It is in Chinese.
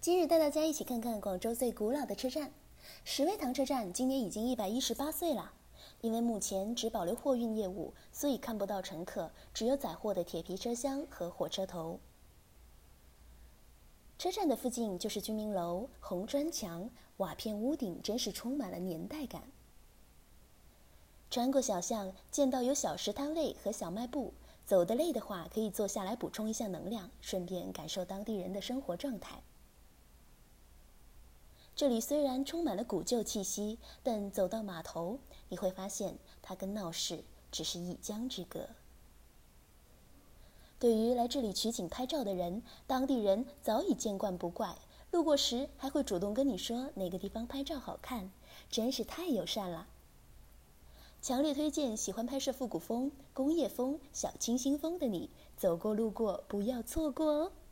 今日带大家一起看看广州最古老的车站——石围塘车站，今年已经118岁了。因为目前只保留货运业务，所以看不到乘客，只有载货的铁皮车厢和火车头。车站的附近就是居民楼，红砖墙、瓦片屋顶，真是充满了年代感。穿过小巷，见到有小食摊位和小卖部，走得累的话，可以坐下来补充一下能量，顺便感受当地人的生活状态。这里虽然充满了古旧气息，但走到码头，你会发现它跟闹市只是一江之隔。对于来这里取景拍照的人，当地人早已见惯不怪，路过时还会主动跟你说哪个地方拍照好看，真是太友善了。强烈推荐喜欢拍摄复古风、工业风、小清新风的你，走过路过不要错过哦。